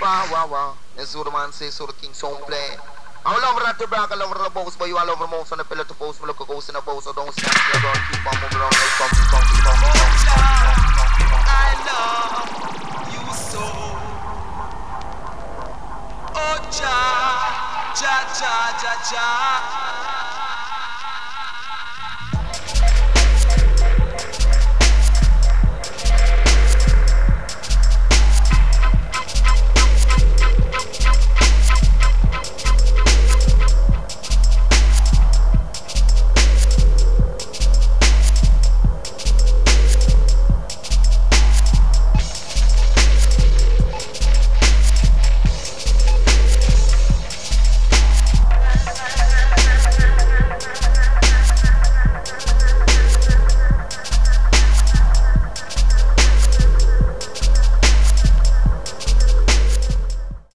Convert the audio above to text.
wah. That's what the man says, so the king song play. I love that the black, I love the boss, but you all over most on the pillar to post, look a ghost in the boat, so don't stand still, don't keep on moving around, come. I love you so. Oh, ja.